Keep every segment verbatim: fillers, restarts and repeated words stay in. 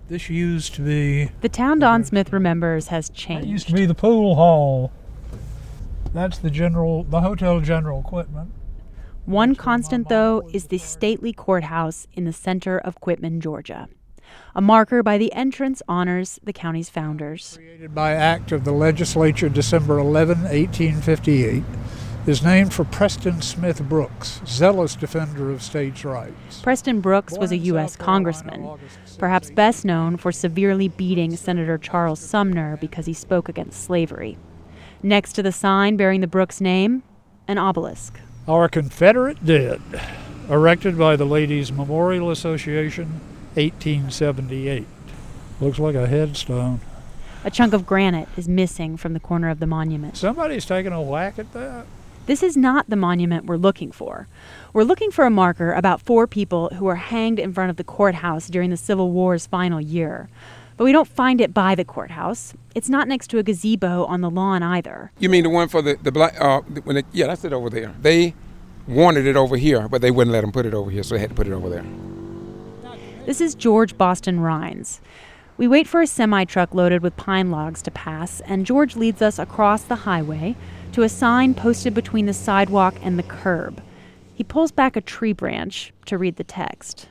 This used to be... The town Don Smith remembers has changed. It used to be the pool hall. That's the general, the Hotel General Quitman. One constant, though, is the stately courthouse in the center of Quitman, Georgia. A marker by the entrance honors the county's founders. Created by act of the legislature December eleventh, eighteen fifty-eight, is named for Preston Smith Brooks, zealous defender of states' rights. Preston Brooks was a U S congressman, perhaps best known for severely beating Senator Charles Sumner because he spoke against slavery. Next to the sign bearing the Brooks name, an obelisk. Our Confederate dead, erected by the Ladies' Memorial Association, eighteen seventy-eight. Looks like a headstone. A chunk of granite is missing from the corner of the monument. Somebody's taking a whack at that. This is not the monument we're looking for. We're looking for a marker about four people who were hanged in front of the courthouse during the Civil War's final year. But we don't find it by the courthouse. It's not next to a gazebo on the lawn either. You mean the one for the, the black, uh, when it, yeah, that's it over there. They wanted it over here, but they wouldn't let them put it over here, so they had to put it over there. This is George Boston Rhines. We wait for a semi-truck loaded with pine logs to pass, and George leads us across the highway to a sign posted between the sidewalk and the curb. He pulls back a tree branch to read the text.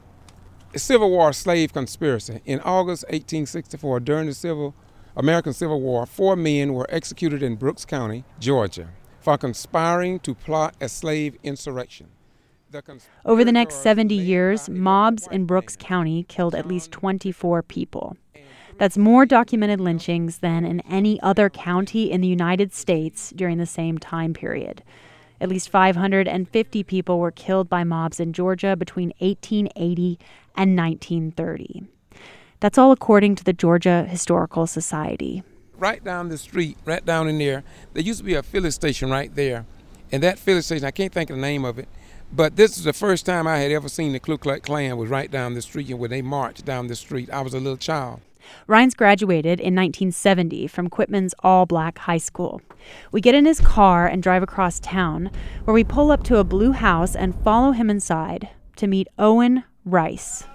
A Civil War slave conspiracy. In August eighteen sixty-four, during the Civil American Civil War, four men were executed in Brooks County, Georgia, for conspiring to plot a slave insurrection. Over the next seventy years, mobs in Brooks County killed at least twenty-four people. That's more documented lynchings than in any other county in the United States during the same time period. At least five hundred fifty people were killed by mobs in Georgia between eighteen eighty and nineteen thirty. That's all according to the Georgia Historical Society. Right down the street, right down in there, there used to be a filling station right there. And that filling station, I can't think of the name of it, but this is the first time I had ever seen the Ku Klux Klan was right down the street, and when they marched down the street, I was a little child. Rhines graduated in nineteen seventy from Quitman's all-black high school. We get in his car and drive across town, where we pull up to a blue house and follow him inside to meet Owen Rice.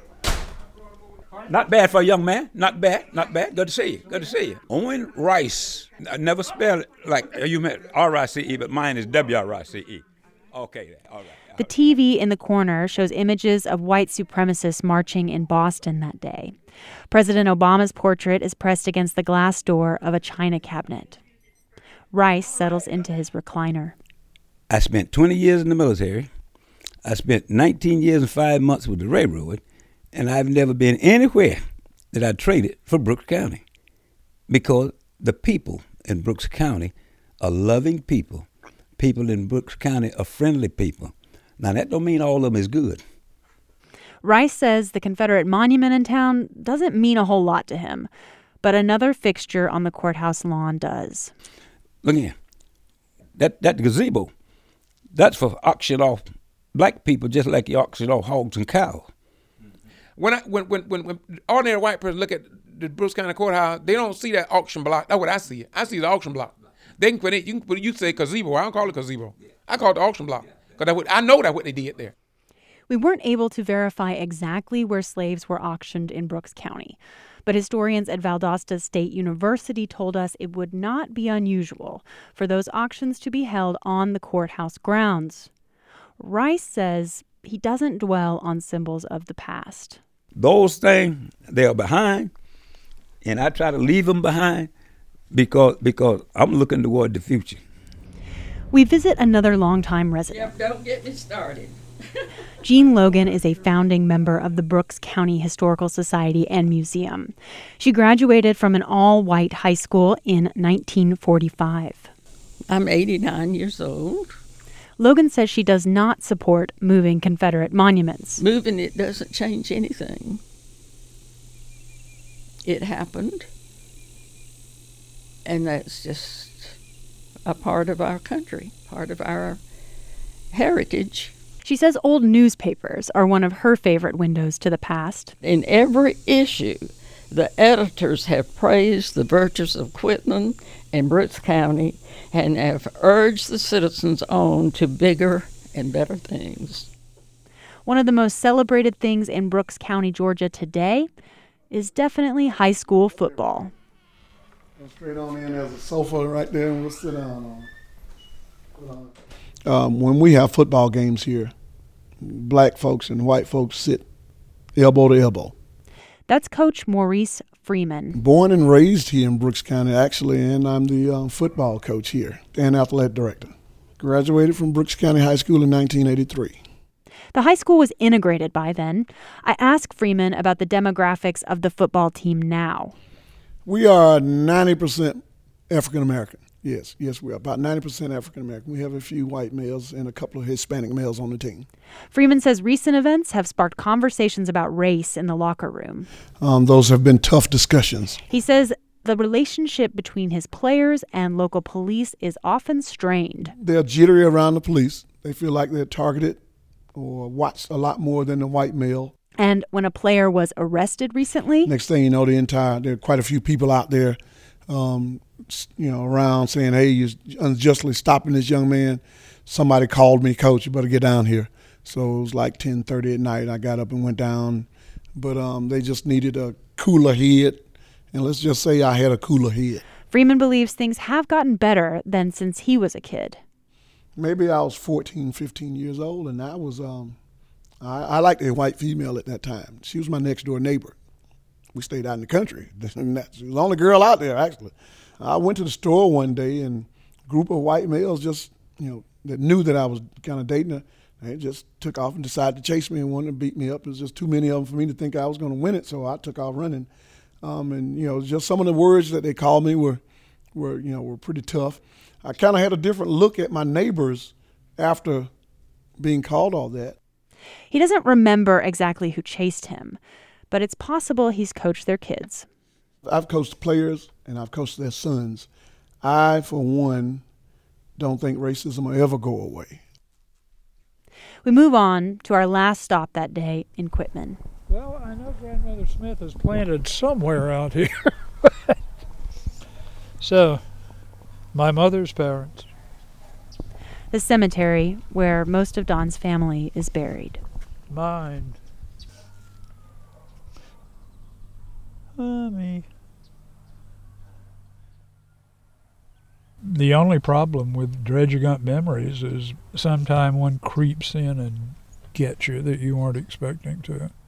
Not bad for a young man. Not bad. Not bad. Good to see you. Good to see you. Owen Rice. I never spell it like you meant R I C E, but mine is W R I C E. Okay, all right. All the T V in the corner shows images of white supremacists marching in Boston that day. President Obama's portrait is pressed against the glass door of a china cabinet. Rice settles into his recliner. I spent twenty years in the military. I spent nineteen years and five months with the railroad, and I've never been anywhere that I traded for Brooks County, because the people in Brooks County are loving people. People in Brooks County are friendly people. Now, that don't mean all of them is good. Rice says the Confederate monument in town doesn't mean a whole lot to him, but another fixture on the courthouse lawn does. Look here. That, that gazebo, that's for auction off black people just like you auction off hogs and cows. When I when when when, when ordinary white person look at the Brooks County Courthouse, they don't see that auction block. That's what I see. I see the auction block. They can put it. You can put it, you say gazebo. I don't call it gazebo. I call it the auction block because I know that's what they did there. We weren't able to verify exactly where slaves were auctioned in Brooks County, but historians at Valdosta State University told us it would not be unusual for those auctions to be held on the courthouse grounds. Rice says he doesn't dwell on symbols of the past. Those things, they're behind, and I try to leave them behind because because I'm looking toward the future. We visit another longtime resident. Yep, don't get me started. Jean Logan is a founding member of the Brooks County Historical Society and Museum. She graduated from an all-white high school in nineteen forty-five. I'm eighty-nine years old. Logan says she does not support moving Confederate monuments. Moving it doesn't change anything. It happened, and that's just a part of our country, part of our heritage. She says old newspapers are one of her favorite windows to the past. In every issue, the editors have praised the virtues of Quitman and Brooks County and have urged the citizens on to bigger and better things. One of the most celebrated things in Brooks County, Georgia today is definitely high school football. Go straight on in. There's a sofa right there, and we'll sit down on. Um, when we have football games here, black folks and white folks sit elbow to elbow. That's Coach Maurice Freeman. Born and raised here in Brooks County, actually, and I'm the uh, football coach here and athletic director. Graduated from Brooks County High School in nineteen eighty-three. The high school was integrated by then. I asked Freeman about the demographics of the football team now. We are ninety percent African American. Yes, yes, we are about ninety percent African American. We have a few white males and a couple of Hispanic males on the team. Freeman says recent events have sparked conversations about race in the locker room. Um, those have been tough discussions. He says the relationship between his players and local police is often strained. They're jittery around the police. They feel like they're targeted or watched a lot more than the white male. And when a player was arrested recently, next thing you know, the entire there are quite a few people out there, um, you know, around saying, "Hey, you're unjustly stopping this young man." Somebody called me, "Coach, you better get down here." So it was like ten thirty at night. I got up and went down, but um, they just needed a cooler head, and let's just say I had a cooler head. Freeman believes things have gotten better than since he was a kid. Maybe I was fourteen, fifteen years old, and I was. Um, I, I liked a white female at that time. She was my next door neighbor. We stayed out in the country. She was the only girl out there, actually. I went to the store one day, and a group of white males just, you know, that knew that I was kind of dating her, they just took off and decided to chase me and wanted to beat me up. There was just too many of them for me to think I was going to win it, so I took off running. Um, and, you know, just some of the words that they called me were, were you know, were pretty tough. I kind of had a different look at my neighbors after being called all that. He doesn't remember exactly who chased him, but it's possible he's coached their kids. I've coached players, and I've coached their sons. I, for one, don't think racism will ever go away. We move on to our last stop that day in Quitman. Well, I know Grandmother Smith is planted somewhere out here. So, my mother's parents. The cemetery where most of Don's family is buried. Mine. Mommy. The only problem with dredging up memories is sometime one creeps in and gets you that you weren't expecting to.